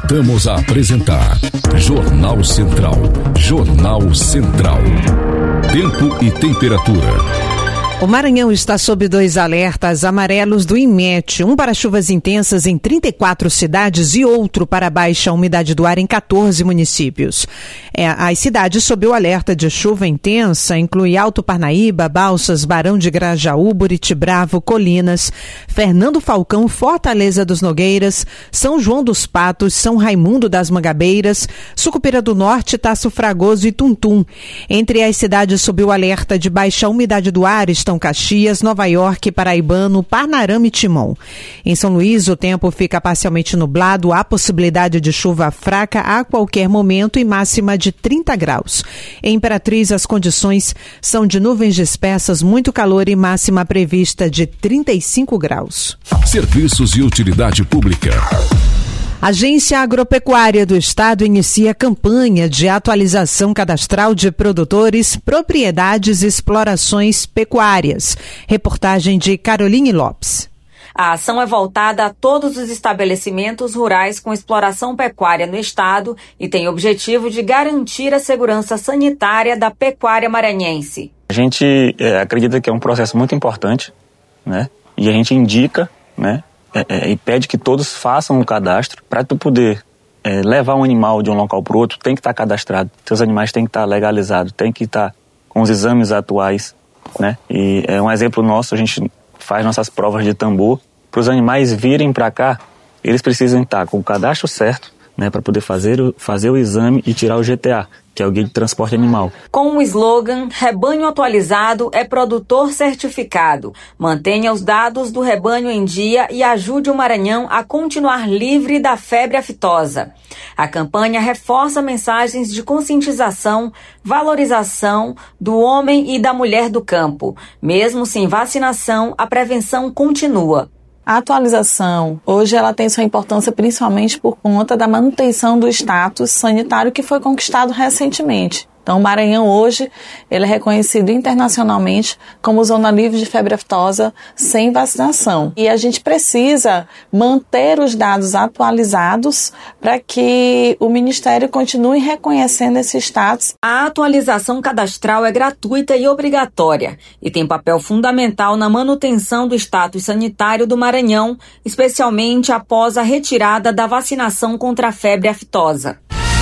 Voltamos a apresentar Jornal Central. Jornal Central. Tempo e temperatura. O Maranhão está sob 2 alertas amarelos do INMET, um para chuvas intensas em 34 cidades e outro para baixa umidade do ar em 14 municípios. As cidades sob o alerta de chuva intensa incluem Alto Parnaíba, Balsas, Barão de Grajaú, Buriti Bravo, Colinas, Fernando Falcão, Fortaleza dos Nogueiras, São João dos Patos, São Raimundo das Mangabeiras, Sucupira do Norte, Taço Fragoso e Tuntum. Entre as cidades sob o alerta de baixa umidade do ar estão Caxias, Nova York, Paraibano, Parnarama e Timon. Em São Luís, o tempo fica parcialmente nublado, há possibilidade de chuva fraca a qualquer momento e máxima de 30 graus. Em Imperatriz, as condições são de nuvens dispersas, muito calor e máxima prevista de 35 graus. Serviços e utilidade pública. A Agência Agropecuária do Estado inicia campanha de atualização cadastral de produtores, propriedades e explorações pecuárias. Reportagem de Caroline Lopes. A ação é voltada a todos os estabelecimentos rurais com exploração pecuária no estado e tem o objetivo de garantir a segurança sanitária da pecuária maranhense. A gente acredita que é um processo muito importante, né? E a gente indica, né? E pede que todos façam um cadastro para tu poder levar um animal de um local para o outro, tem que estar cadastrado. Seus animais têm que estar legalizados, tem que estar com os exames atuais, né? E é um exemplo nosso, a gente faz nossas provas de tambor. Para os animais virem para cá, eles precisam estar com o cadastro certo, né? Para poder fazer o exame e tirar o GTA, que é o Guia de Transporte Animal. Com o slogan Rebanho Atualizado é Produtor Certificado. Mantenha os dados do rebanho em dia e ajude o Maranhão a continuar livre da febre aftosa. A campanha reforça mensagens de conscientização, valorização do homem e da mulher do campo. Mesmo sem vacinação, a prevenção continua. A atualização, hoje ela tem sua importância principalmente por conta da manutenção do status sanitário que foi conquistado recentemente. Então, o Maranhão hoje, ele é reconhecido internacionalmente como zona livre de febre aftosa sem vacinação. E a gente precisa manter os dados atualizados para que o Ministério continue reconhecendo esse status. A atualização cadastral é gratuita e obrigatória e tem papel fundamental na manutenção do status sanitário do Maranhão, especialmente após a retirada da vacinação contra a febre aftosa.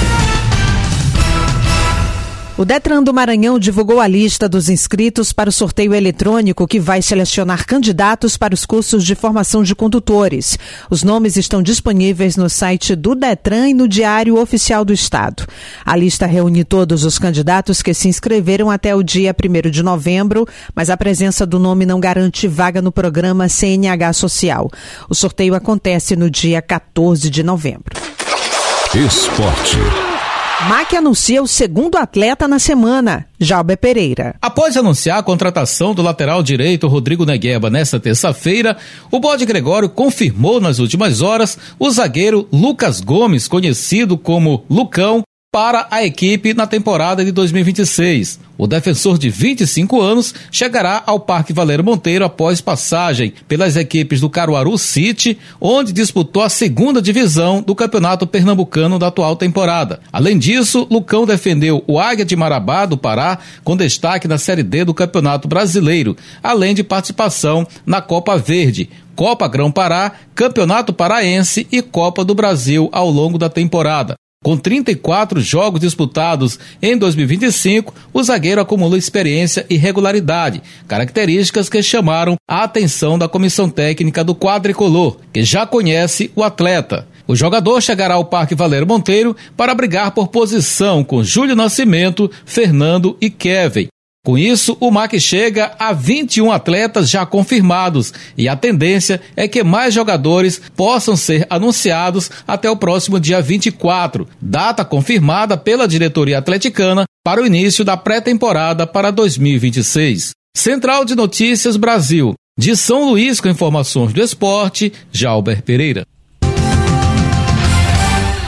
O Detran do Maranhão divulgou a lista dos inscritos para o sorteio eletrônico que vai selecionar candidatos para os cursos de formação de condutores. Os nomes estão disponíveis no site do Detran e no Diário Oficial do Estado. A lista reúne todos os candidatos que se inscreveram até o dia 1º de novembro, mas a presença do nome não garante vaga no programa CNH Social. O sorteio acontece no dia 14 de novembro. Esporte. MAC anuncia o segundo atleta na semana, Jalber Pereira. Após anunciar a contratação do lateral direito Rodrigo Negueba nesta terça-feira, o Bode Gregório confirmou nas últimas horas o zagueiro Lucas Gomes, conhecido como Lucão, para a equipe na temporada de 2026. O defensor de 25 anos chegará ao Parque Valério Monteiro após passagem pelas equipes do Caruaru City, onde disputou a segunda divisão do Campeonato Pernambucano da atual temporada. Além disso, Lucão defendeu o Águia de Marabá do Pará, com destaque na Série D do Campeonato Brasileiro, além de participação na Copa Verde, Copa Grão-Pará, Campeonato Paraense e Copa do Brasil ao longo da temporada. Com 34 jogos disputados em 2025, o zagueiro acumulou experiência e regularidade, características que chamaram a atenção da comissão técnica do quadricolor, que já conhece o atleta. O jogador chegará ao Parque Valério Monteiro para brigar por posição com Júlio Nascimento, Fernando e Kevin. Com isso, o MAC chega a 21 atletas já confirmados e a tendência é que mais jogadores possam ser anunciados até o próximo dia 24, data confirmada pela diretoria atleticana para o início da pré-temporada para 2026. Central de Notícias Brasil. De São Luís, com informações do esporte, Jalber Pereira.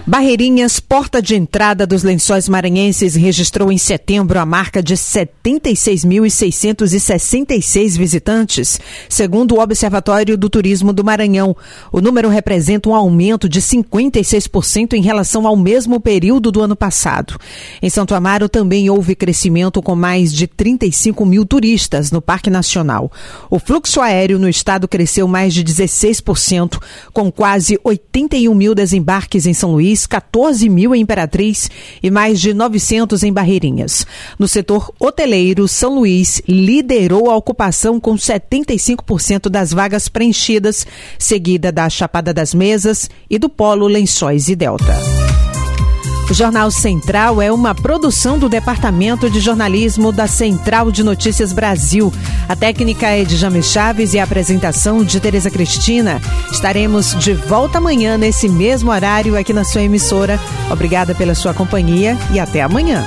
Barreirinhas, porta de entrada dos Lençóis Maranhenses, registrou em setembro a marca de 76.666 visitantes, segundo o Observatório do Turismo do Maranhão. O número representa um aumento de 56% em relação ao mesmo período do ano passado. Em Santo Amaro também houve crescimento com mais de 35 mil turistas no Parque Nacional. O fluxo aéreo no estado cresceu mais de 16%, com quase 81 mil desembarques em São Luís, 14 mil em Imperatriz e mais de 900 em Barreirinhas. No setor hoteleiro, São Luís liderou a ocupação com 75% das vagas preenchidas, seguida da Chapada das Mesas e do Polo Lençóis e Delta. O Jornal Central é uma produção do Departamento de Jornalismo da Central de Notícias Brasil. A técnica é de James Chaves e a apresentação de Tereza Cristina. Estaremos de volta amanhã nesse mesmo horário aqui na sua emissora. Obrigada pela sua companhia e até amanhã.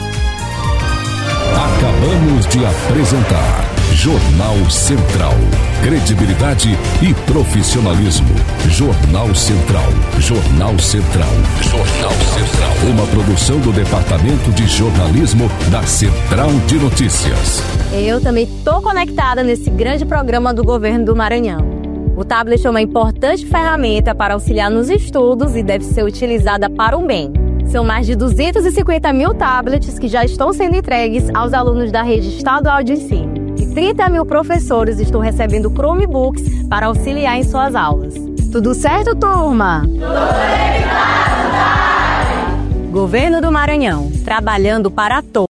Acabamos de apresentar Jornal Central. Credibilidade e profissionalismo. Jornal Central. Jornal Central. Jornal Central. Uma produção do Departamento de Jornalismo da Central de Notícias. Eu também estou conectada nesse grande programa do governo do Maranhão. O tablet é uma importante ferramenta para auxiliar nos estudos e deve ser utilizada para o bem. São mais de 250 mil tablets que já estão sendo entregues aos alunos da rede estadual de ensino. E 30 mil professores estão recebendo Chromebooks para auxiliar em suas aulas. Tudo certo, turma? Tudo bem, Governo do Maranhão, trabalhando para todos.